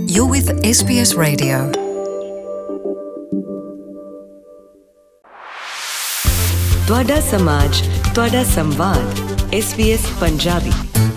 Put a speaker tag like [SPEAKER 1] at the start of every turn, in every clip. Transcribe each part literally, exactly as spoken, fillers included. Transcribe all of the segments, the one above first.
[SPEAKER 1] You're with S B S Radio. ਤੁਹਾਡਾ ਸਮਾਜ, ਤੁਹਾਡਾ ਸੰਵਾਦ, S B S ਪੰਜਾਬੀ।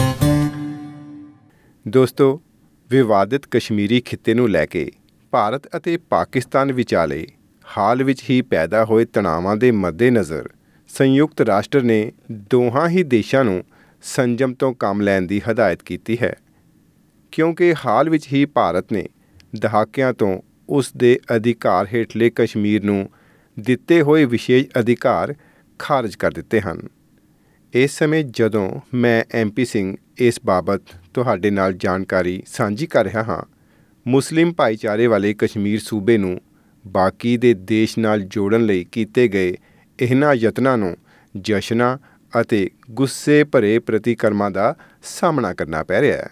[SPEAKER 2] ਦੋਸਤੋ, ਵਿਵਾਦਿਤ ਕਸ਼ਮੀਰੀ ਖਿੱਤੇ ਨੂੰ ਲੈ ਕੇ ਭਾਰਤ ਅਤੇ ਪਾਕਿਸਤਾਨ ਵਿਚਾਲੇ ਹਾਲ ਵਿੱਚ ਹੀ ਪੈਦਾ ਹੋਏ ਤਣਾਵਾਂ ਦੇ ਮੱਦੇਨਜ਼ਰ ਸੰਯੁਕਤ ਰਾਸ਼ਟਰ ਨੇ ਦੋਹਾਂ ਹੀ ਦੇਸ਼ਾਂ ਨੂੰ ਸੰਜਮ ਤੋਂ ਕੰਮ ਲੈਣ ਦੀ ਹਦਾਇਤ ਕੀਤੀ ਹੈ, ਕਿਉਂਕਿ ਹਾਲ ਵਿੱਚ ਹੀ ਭਾਰਤ ਨੇ ਦਹਾਕਿਆਂ ਤੋਂ ਉਸ ਦੇ ਅਧਿਕਾਰ ਹੇਠਲੇ ਕਸ਼ਮੀਰ ਨੂੰ ਦਿੱਤੇ ਹੋਏ ਵਿਸ਼ੇਸ਼ ਅਧਿਕਾਰ ਖਾਰਜ ਕਰ ਦਿੱਤੇ ਹਨ। ਇਸ ਸਮੇਂ ਜਦੋਂ ਮੈਂ ਐਮ ਪੀ ਸਿੰਘ ਇਸ ਬਾਬਤ ਤੁਹਾਡੇ ਨਾਲ ਜਾਣਕਾਰੀ ਸਾਂਝੀ ਕਰ ਰਿਹਾ ਹਾਂ, ਮੁਸਲਿਮ ਭਾਈਚਾਰੇ ਵਾਲੇ ਕਸ਼ਮੀਰ ਸੂਬੇ ਨੂੰ ਬਾਕੀ ਦੇ ਦੇਸ਼ ਨਾਲ ਜੋੜਨ ਲਈ ਕੀਤੇ ਗਏ ਇਹਨਾਂ ਯਤਨਾਂ ਨੂੰ ਜਸ਼ਨਾਂ ਅਤੇ ਗੁੱਸੇ ਭਰੇ ਪ੍ਰਤੀਕਰਮਾਂ ਦਾ ਸਾਹਮਣਾ ਕਰਨਾ ਪੈ ਰਿਹਾ ਹੈ।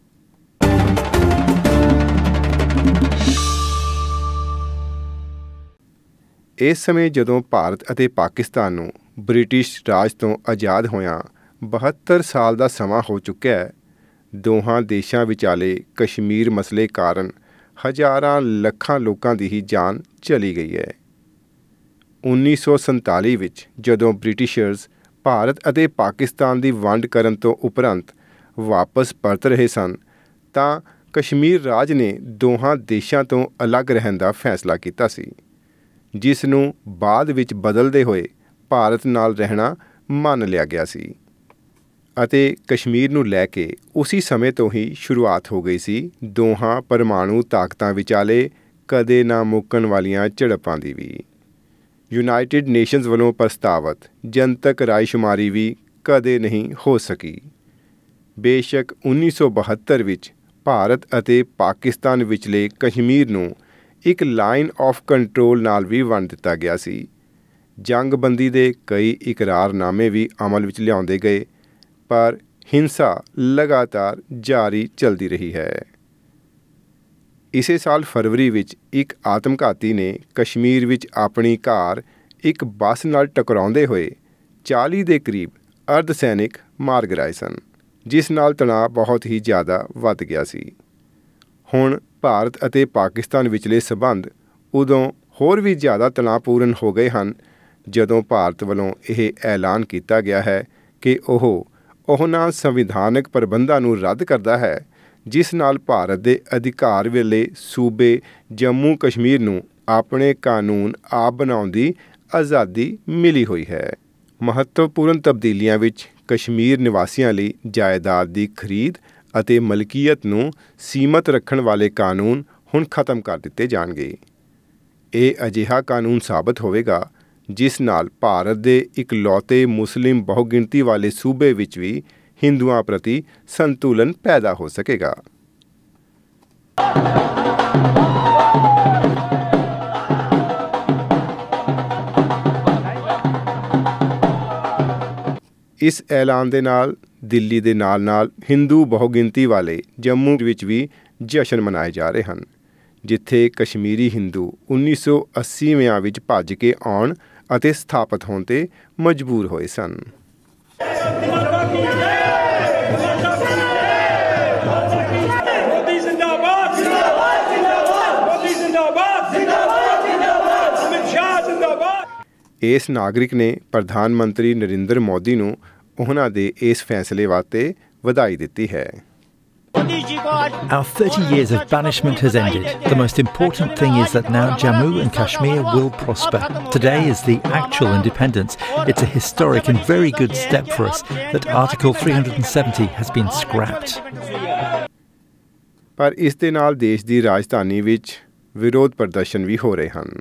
[SPEAKER 2] ਇਸ ਸਮੇਂ ਜਦੋਂ ਭਾਰਤ ਅਤੇ ਪਾਕਿਸਤਾਨ ਨੂੰ ਬ੍ਰਿਟਿਸ਼ ਰਾਜ ਤੋਂ ਆਜ਼ਾਦ ਹੋਇਆਂ ਬਹੱਤਰ ਸਾਲ ਦਾ ਸਮਾਂ ਹੋ ਚੁੱਕਿਆ ਹੈ, ਦੋਹਾਂ ਦੇਸ਼ਾਂ ਵਿਚਾਲੇ ਕਸ਼ਮੀਰ ਮਸਲੇ ਕਾਰਨ ਹਜ਼ਾਰਾਂ ਲੱਖਾਂ ਲੋਕਾਂ ਦੀ ਹੀ ਜਾਨ ਚਲੀ ਗਈ ਹੈ। ਉੱਨੀ ਸੌ ਸੰਤਾਲੀ ਵਿੱਚ ਜਦੋਂ ਬ੍ਰਿਟਿਸ਼ਰਜ਼ ਭਾਰਤ ਅਤੇ ਪਾਕਿਸਤਾਨ ਦੀ ਵੰਡ ਕਰਨ ਤੋਂ ਉਪਰੰਤ ਵਾਪਸ ਪਰਤ ਰਹੇ ਸਨ, ਤਾਂ ਕਸ਼ਮੀਰ ਰਾਜ ਨੇ ਦੋਹਾਂ ਦੇਸ਼ਾਂ ਤੋਂ ਅਲੱਗ ਰਹਿਣ ਦਾ ਫੈਸਲਾ ਕੀਤਾ ਸੀ, ਜਿਸ ਨੂੰ ਬਾਅਦ ਵਿੱਚ ਬਦਲਦੇ ਹੋਏ ਭਾਰਤ ਨਾਲ ਰਹਿਣਾ ਮੰਨ ਲਿਆ ਗਿਆ ਸੀ। ਅਤੇ ਕਸ਼ਮੀਰ ਨੂੰ ਲੈ ਕੇ ਉਸੇ ਸਮੇਂ ਤੋਂ ਹੀ ਸ਼ੁਰੂਆਤ ਹੋ ਗਈ ਸੀ ਦੋਹਾਂ ਪਰਮਾਣੂ ਤਾਕਤਾਂ ਵਿਚਾਲੇ ਕਦੇ ਨਾ ਮੁੱਕਣ ਵਾਲੀਆਂ ਝੜਪਾਂ ਦੀ ਵੀ। ਯੂਨਾਈਟਿਡ ਨੇਸ਼ਨਜ਼ ਵੱਲੋਂ ਪ੍ਰਸਤਾਵਤ ਜਨਤਕ ਰਾਏਸ਼ੁਮਾਰੀ ਵੀ ਕਦੇ ਨਹੀਂ ਹੋ ਸਕੀ। ਬੇਸ਼ੱਕ ਉੱਨੀ ਸੌ ਬਹੱਤਰ ਵਿੱਚ ਭਾਰਤ ਅਤੇ ਪਾਕਿਸਤਾਨ ਵਿਚਲੇ ਕਸ਼ਮੀਰ ਨੂੰ ਇੱਕ ਲਾਈਨ ਆਫ ਕੰਟਰੋਲ ਨਾਲ ਵੀ ਵੰਡ ਦਿੱਤਾ ਗਿਆ ਸੀ। ਜੰਗਬੰਦੀ ਦੇ ਕਈ ਇਕਰਾਰਨਾਮੇ ਵੀ ਅਮਲ ਵਿੱਚ ਲਿਆਉਂਦੇ ਗਏ, ਪਰ ਹਿੰਸਾ ਲਗਾਤਾਰ ਜਾਰੀ ਚਲਦੀ ਰਹੀ ਹੈ। ਇਸੇ ਸਾਲ ਫਰਵਰੀ ਵਿੱਚ ਇੱਕ ਆਤਮਘਾਤੀ ਨੇ ਕਸ਼ਮੀਰ ਵਿੱਚ ਆਪਣੀ ਕਾਰ ਇੱਕ ਬੱਸ ਨਾਲ ਟਕਰਾਉਂਦੇ ਹੋਏ ਚਾਲੀ ਦੇ ਕਰੀਬ ਅਰਧ ਸੈਨਿਕ ਮਾਰ ਗਿਰਾਏ ਸਨ, ਜਿਸ ਨਾਲ ਤਣਾਅ ਬਹੁਤ ਹੀ ਜ਼ਿਆਦਾ ਵੱਧ ਗਿਆ ਸੀ। ਹੁਣ ਭਾਰਤ ਅਤੇ ਪਾਕਿਸਤਾਨ ਵਿਚਲੇ ਸਬੰਧ ਉਦੋਂ ਹੋਰ ਵੀ ਜ਼ਿਆਦਾ ਤਣਾਅਪੂਰਨ ਹੋ ਗਏ ਹਨ, ਜਦੋਂ ਭਾਰਤ ਵੱਲੋਂ ਇਹ ਐਲਾਨ ਕੀਤਾ ਗਿਆ ਹੈ ਕਿ ਉਹ ਉਹਨਾਂ ਸੰਵਿਧਾਨਕ ਪ੍ਰਬੰਧਾਂ ਨੂੰ ਰੱਦ ਕਰਦਾ ਹੈ ਜਿਸ ਨਾਲ ਭਾਰਤ ਦੇ ਅਧਿਕਾਰ ਵੇਲੇ ਸੂਬੇ ਜੰਮੂ ਕਸ਼ਮੀਰ ਨੂੰ ਆਪਣੇ ਕਾਨੂੰਨ ਆਪ ਬਣਾਉਣ ਦੀ ਆਜ਼ਾਦੀ ਮਿਲੀ ਹੋਈ ਹੈ। ਮਹੱਤਵਪੂਰਨ ਤਬਦੀਲੀਆਂ ਵਿੱਚ ਕਸ਼ਮੀਰ ਨਿਵਾਸੀਆਂ ਲਈ ਜਾਇਦਾਦ ਦੀ ਖਰੀਦ ਅਤੇ ਮਲਕੀਅਤ ਨੂੰ ਸੀਮਤ ਰੱਖਣ ਵਾਲੇ ਕਾਨੂੰਨ ਹੁਣ ਖਤਮ ਕਰ ਦਿੱਤੇ ਜਾਣਗੇ। ਇਹ ਅਜਿਹਾ ਕਾਨੂੰਨ ਸਾਬਤ ਹੋਵੇਗਾ ਜਿਸ ਨਾਲ ਭਾਰਤ ਦੇ ਇਕਲੌਤੇ ਮੁਸਲਿਮ ਬਹੁਗਿਣਤੀ ਵਾਲੇ ਸੂਬੇ ਵਿੱਚ ਵੀ ਹਿੰਦੂਆਂ ਪ੍ਰਤੀ ਸੰਤੁਲਨ ਪੈਦਾ ਹੋ ਸਕੇਗਾ। ਇਸ ਐਲਾਨ ਦੇ ਨਾਲ ਦਿੱਲੀ ਦੇ ਨਾਲ ਨਾਲ ਹਿੰਦੂ ਬਹੁਗਿਣਤੀ ਵਾਲੇ ਜੰਮੂ ਵਿੱਚ ਵੀ ਜਸ਼ਨ ਮਨਾਏ ਜਾ ਰਹੇ ਹਨ, ਜਿੱਥੇ ਕਸ਼ਮੀਰੀ ਹਿੰਦੂ ਉੱਨੀ ਸੌ ਅੱਸੀਵਿਆਂ ਵਿੱਚ ਭੱਜ ਕੇ ਆਉਣ ਅਤੇ ਸਥਾਪਿਤ ਹੋਣ 'ਤੇ ਮਜਬੂਰ ਹੋਏ ਸਨ। ਇਸ ਨਾਗਰਿਕ ਨੇ ਪ੍ਰਧਾਨ ਮੰਤਰੀ ਨਰਿੰਦਰ ਮੋਦੀ ਨੂੰ ਉਹਨਾਂ ਦੇ ਇਸ ਫੈਸਲੇ ਵਾਸਤੇ ਵਧਾਈ ਦਿੱਤੀ ਹੈ।
[SPEAKER 3] Our thirty years of banishment has ended. The most important thing is that now Jammu and Kashmir will prosper. Today is the actual independence. It's a historic and very good step for us that Article three hundred seventy has been scrapped.
[SPEAKER 2] ਪਰ ਇਸ ਦੇ ਨਾਲ ਦੇਸ਼ ਦੀ ਰਾਜਧਾਨੀ ਵਿੱਚ ਵਿਰੋਧ ਪ੍ਰਦਰਸ਼ਨ ਵੀ ਹੋ ਰਹੇ ਹਨ।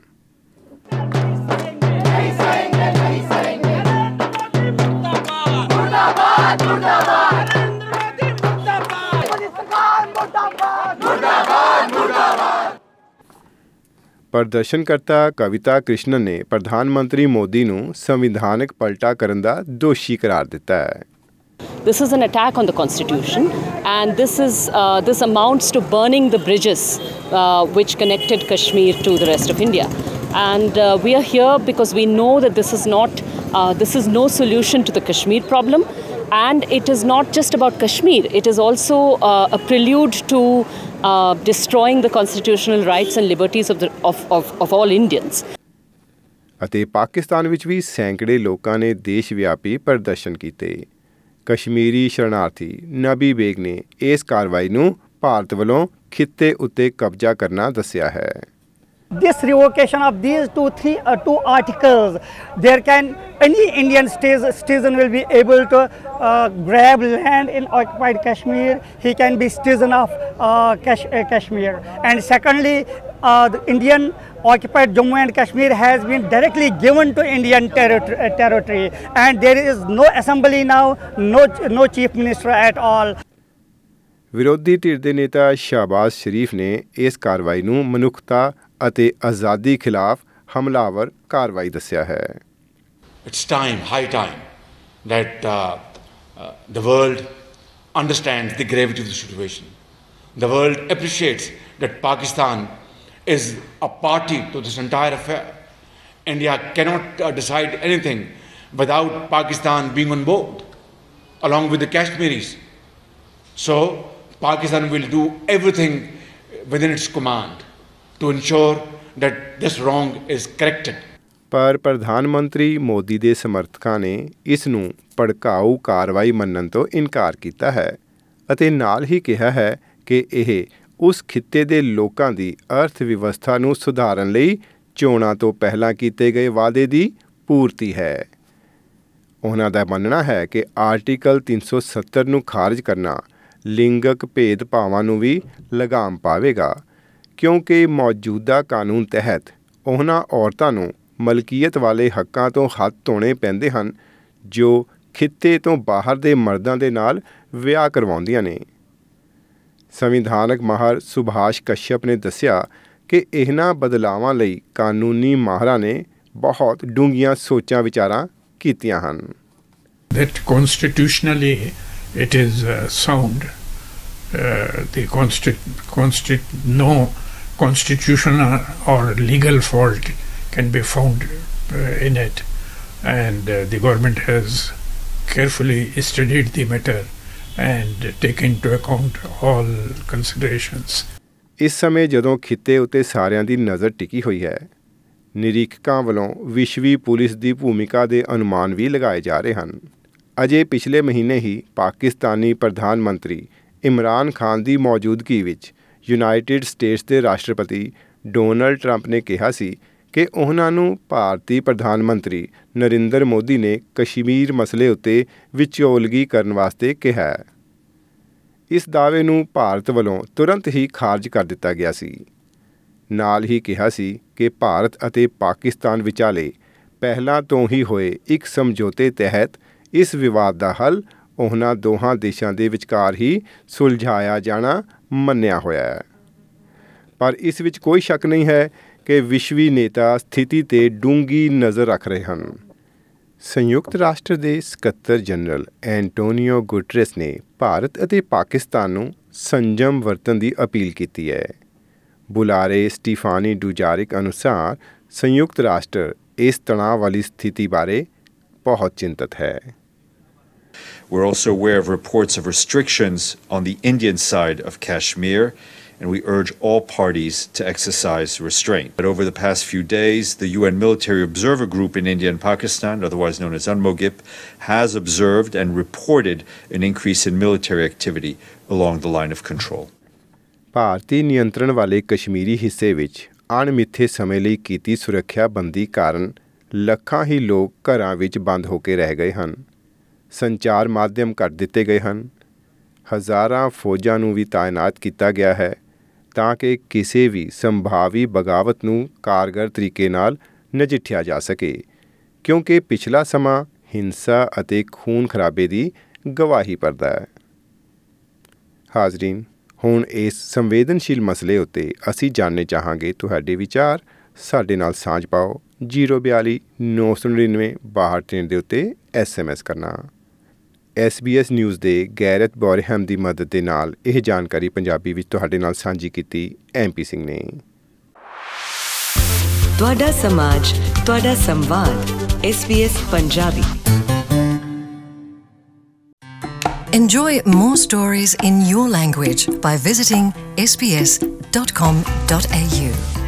[SPEAKER 2] ਪ੍ਰਦਰਸ਼ਨਕਰਤਾ ਕਵਿਤਾ ਕ੍ਰਿਸ਼ਨਨ ਨੇ ਪ੍ਰਧਾਨ ਮੰਤਰੀ ਮੋਦੀ ਨੂੰ ਸੰਵਿਧਾਨਕ ਪਲਟਾ ਕਰਨ ਦਾ ਦੋਸ਼ੀ ਕਰਾਰ ਦਿੱਤਾ ਹੈ।
[SPEAKER 4] This is an attack on the Constitution, and this is uh, this amounts to burning the bridges uh, which connected Kashmir to the rest of India. And uh, we are here because we know that this is not uh, this is no solution to the Kashmir problem. And it is not just about Kashmir. It is also uh, a prelude to uh, destroying the constitutional rights and liberties of, the, of, of, of all Indians.
[SPEAKER 2] ਅਤੇ ਪਾਕਿਸਤਾਨ ਵਿੱਚ ਵੀ ਸੈਂਕੜੇ ਲੋਕਾਂ ਨੇ ਦੇਸ਼ ਵਿਆਪੀ ਪ੍ਰਦਰਸ਼ਨ ਕੀਤੇ। ਕਸ਼ਮੀਰੀ ਸ਼ਰਨਾਰਥੀ ਨਬੀ ਬੇਗ ਨੇ ਇਸ ਕਾਰਵਾਈ ਨੂੰ ਭਾਰਤ ਵੱਲੋਂ ਖਿੱਤੇ ਉੱਤੇ ਕਬਜ਼ਾ ਕਰਨਾ ਦੱਸਿਆ ਹੈ।
[SPEAKER 5] This revocation of these two, three, uh, two articles, there can any Indian citizen will be able to uh, grab land in occupied Kashmir. He can be citizen of uh, Kash- uh, Kashmir. And secondly, uh, the Indian occupied Jammu and Kashmir has been directly given to Indian territory, uh, territory. And there is no assembly now, no no chief minister at all.
[SPEAKER 2] ਵਿਰੋਧੀ ਧਿਰ ਦੇ ਨੇਤਾ ਸ਼ਾਹਬਾਜ਼ ਸ਼ਰੀਫ ਨੇ ਇਸ ਕਾਰਵਾਈ ਨੂੰ ਮਨੁੱਖਤਾ ਅਤੇ ਆਜ਼ਾਦੀ ਖਿਲਾਫ ਹਮਲਾਵਰ ਕਾਰਵਾਈ ਦੱਸਿਆ ਹੈ।
[SPEAKER 6] It's time, high time, that uh, uh, the world understands the gravity of the situation. The world appreciates that Pakistan is a party to this entire affair. India cannot uh, decide anything without Pakistan being on board, along with the Kashmiris. So Pakistan will do everything within its command to ensure that this wrong is corrected.
[SPEAKER 2] ਪਰ ਪ੍ਰਧਾਨ ਮੰਤਰੀ ਮੋਦੀ ਦੇ ਸਮਰਥਕਾਂ ਨੇ ਇਸ ਨੂੰ ਭੜਕਾਊ ਕਾਰਵਾਈ ਮੰਨਣ ਤੋਂ ਇਨਕਾਰ ਕੀਤਾ ਹੈ ਅਤੇ ਨਾਲ ਹੀ ਕਿਹਾ ਹੈ ਕਿ ਇਹ ਉਸ ਖਿੱਤੇ ਦੇ ਲੋਕਾਂ ਦੀ ਅਰਥ ਵਿਵਸਥਾ ਨੂੰ ਸੁਧਾਰਨ ਲਈ ਚੋਣਾਂ ਤੋਂ ਪਹਿਲਾਂ ਕੀਤੇ ਗਏ ਵਾਅਦੇ ਦੀ ਪੂਰਤੀ ਹੈ। ਉਹਨਾਂ ਦਾ ਮੰਨਣਾ ਹੈ ਕਿ ਆਰਟੀਕਲ ਤਿੰਨ ਸੌ ਸੱਤਰ ਨੂੰ ਖਾਰਜ ਕਰਨਾ ਲਿੰਗਕ ਭੇਦਭਾਵਾਂ ਨੂੰ ਵੀ ਲਗਾਮ ਪਾਵੇਗਾ, ਕਿਉਂਕਿ ਮੌਜੂਦਾ ਕਾਨੂੰਨ ਤਹਿਤ ਉਹਨਾਂ ਔਰਤਾਂ ਨੂੰ ਮਲਕੀਅਤ ਵਾਲੇ ਹੱਕਾਂ ਤੋਂ ਹੱਥ ਧੋਣੇ ਪੈਂਦੇ ਹਨ ਜੋ ਖਿੱਤੇ ਤੋਂ ਬਾਹਰ ਦੇ ਮਰਦਾਂ ਦੇ ਨਾਲ ਵਿਆਹ ਕਰਵਾਉਂਦੀਆਂ ਨੇ। ਸੰਵਿਧਾਨਕ ਮਾਹਰ ਸੁਭਾਸ਼ ਕਸ਼ਯਪ ਨੇ ਦੱਸਿਆ ਕਿ ਇਹਨਾਂ ਬਦਲਾਵਾਂ ਲਈ ਕਾਨੂੰਨੀ ਮਾਹਰਾਂ ਨੇ ਬਹੁਤ ਡੂੰਘੀਆਂ ਸੋਚਾਂ ਵਿਚਾਰਾਂ ਕੀਤੀਆਂ ਹਨ।
[SPEAKER 7] That constitutionally it is uh, sound. Uh, the consti- consti- no constitutional or legal fault can be found uh, in it, and uh, the government has carefully studied the matter and taken into account all considerations.
[SPEAKER 2] ਇਸ ਸਮੇਂ ਜਦੋਂ ਖਿੱਤੇ ਉੱਤੇ ਸਾਰਿਆਂ ਦੀ ਨਜ਼ਰ ਟਿਕੀ ਹੋਈ ਹੈ, ਨਿਰੀਖਕਾਂ ਵੱਲੋਂ ਵਿਸ਼ਵੀ ਪੁਲਿਸ ਦੀ ਭੂਮਿਕਾ ਦੇ ਅਨੁਮਾਨ ਵੀ ਲਗਾਏ ਜਾ ਰਹੇ ਹਨ। ਅਜੇ ਪਿਛਲੇ ਮਹੀਨੇ ਹੀ ਪਾਕਿਸਤਾਨੀ ਪ੍ਰਧਾਨ ਮੰਤਰੀ ਇਮਰਾਨ ਖਾਨ ਦੀ ਮੌਜੂਦਗੀ ਵਿੱਚ ਯੂਨਾਈਟਿਡ ਸਟੇਟਸ ਦੇ ਰਾਸ਼ਟਰਪਤੀ ਡੋਨਲਡ ਟਰੰਪ ਨੇ ਕਿਹਾ ਸੀ ਕਿ ਉਹਨਾਂ ਨੂੰ ਭਾਰਤੀ ਪ੍ਰਧਾਨ ਮੰਤਰੀ ਨਰਿੰਦਰ ਮੋਦੀ ਨੇ ਕਸ਼ਮੀਰ ਮਸਲੇ ਉੱਤੇ ਵਿਚੋਲਗੀ ਕਰਨ ਵਾਸਤੇ ਕਿਹਾ ਹੈ। ਇਸ ਦਾਅਵੇ ਨੂੰ ਭਾਰਤ ਵੱਲੋਂ ਤੁਰੰਤ ਹੀ ਖਾਰਜ ਕਰ ਦਿੱਤਾ ਗਿਆ ਸੀ। ਨਾਲ ਹੀ ਕਿਹਾ ਸੀ ਕਿ ਭਾਰਤ ਅਤੇ ਪਾਕਿਸਤਾਨ ਵਿਚਾਲੇ ਪਹਿਲਾਂ ਤੋਂ ਹੀ ਹੋਏ ਇੱਕ ਸਮਝੌਤੇ ਤਹਿਤ ਇਸ ਵਿਵਾਦ ਦਾ ਹੱਲ ਉਹਨਾਂ ਦੋਹਾਂ ਦੇਸ਼ਾਂ ਦੇ ਵਿਚਕਾਰ ਹੀ ਸੁਲਝਾਇਆ ਜਾਣਾ ਮੰਨਿਆ ਹੋਇਆ ਹੈ। ਪਰ ਇਸ ਵਿੱਚ ਕੋਈ ਸ਼ੱਕ ਨਹੀਂ ਹੈ ਕਿ ਵਿਸ਼ਵੀ ਨੇਤਾ ਸਥਿਤੀ 'ਤੇ ਡੂੰਘੀ ਨਜ਼ਰ ਰੱਖ ਰਹੇ ਹਨ। ਸੰਯੁਕਤ ਰਾਸ਼ਟਰ ਦੇ ਸਕੱਤਰ ਜਨਰਲ ਐਂਟੋਨੀਓ ਗੁਟਰੇਸ ਨੇ ਭਾਰਤ ਅਤੇ ਪਾਕਿਸਤਾਨ ਨੂੰ ਸੰਜਮ ਵਰਤਣ ਦੀ ਅਪੀਲ ਕੀਤੀ ਹੈ। ਬੁਲਾਰੇ ਸਟੀਫਾਨੀ ਡੁਜਾਰਿਕ ਅਨੁਸਾਰ ਸੰਯੁਕਤ ਰਾਸ਼ਟਰ ਇਸ ਤਣਾਅ ਵਾਲੀ ਸਥਿਤੀ ਬਾਰੇ ਬਹੁਤ ਚਿੰਤਤ ਹੈ।
[SPEAKER 8] We're also aware of reports of restrictions on the Indian side of Kashmir, and we urge all parties to exercise restraint. But over the past few days, the U N Military Observer Group in India and Pakistan, otherwise known as UNMOGIP, has observed and reported an increase in military activity along the line of control.
[SPEAKER 2] ਭਾਰਤੀ ਨਿਯੰਤਰਣ ਵਾਲੇ ਕਸ਼ਮੀਰੀ ਹਿੱਸੇ ਵਿੱਚ ਅਣਮਿੱਥੇ ਸਮੇਂ ਲਈ ਕੀਤੀ ਸੁਰੱਖਿਆ ਬੰਦੀ ਕਾਰਨ ਲੱਖਾਂ ਹੀ ਲੋਕ ਘਰਾਂ ਵਿੱਚ ਬੰਦ ਹੋ ਕੇ ਰਹਿ ਗਏ ਹਨ। ਸੰਚਾਰ ਮਾਧਿਅਮ ਕੱਟ ਦਿੱਤੇ ਗਏ ਹਨ। ਹਜ਼ਾਰਾਂ ਫੌਜਾਂ ਨੂੰ ਵੀ ਤਾਇਨਾਤ ਕੀਤਾ ਗਿਆ ਹੈ ਤਾਂ ਕਿ ਕਿਸੇ ਵੀ ਸੰਭਾਵੀ ਬਗਾਵਤ ਨੂੰ ਕਾਰਗਰ ਤਰੀਕੇ ਨਾਲ ਨਜਿੱਠਿਆ ਜਾ ਸਕੇ, ਕਿਉਂਕਿ ਪਿਛਲਾ ਸਮਾਂ ਹਿੰਸਾ ਅਤੇ ਖੂਨ ਖਰਾਬੇ ਦੀ ਗਵਾਹੀ ਭਰਦਾ ਹੈ। ਹਾਜ਼ਰੀਨ, ਹੁਣ ਇਸ ਸੰਵੇਦਨਸ਼ੀਲ ਮਸਲੇ ਉੱਤੇ ਅਸੀਂ ਜਾਣਨੇ ਚਾਹਾਂਗੇ ਤੁਹਾਡੇ ਵਿਚਾਰ। ਸਾਡੇ ਨਾਲ ਸਾਂਝ ਪਾਓ। ਜ਼ੀਰੋ ਬਿਆਲੀ ਨੌ ਸੌ ਨੜਿਨਵੇਂ ਬਾਹਠ ਤਿੰਨ ਦੇ ਉੱਤੇ ਐਸ ਐਮ ਐਸ ਕਰਨਾ। ਐਸ ਬੀ ਐਸ ਨਿਊਜ਼ ਦੇ ਗੈਰਤ ਬੋਰਹਮ ਦੀ ਮਦਦ ਦੇ ਨਾਲ ਇਹ ਜਾਣਕਾਰੀ ਪੰਜਾਬੀ ਵਿੱਚ ਤੁਹਾਡੇ ਨਾਲ ਸਾਂਝੀ ਕੀਤੀ ਐਮ ਪੀ ਸਿੰਘ ਨੇ।
[SPEAKER 1] ਤੁਹਾਡਾ ਸਮਾਜ, ਤੁਹਾਡਾ ਸੰਵਾਦ, S B S Punjabi.
[SPEAKER 9] Enjoy more stories in your language by visiting s b s dot com dot a u.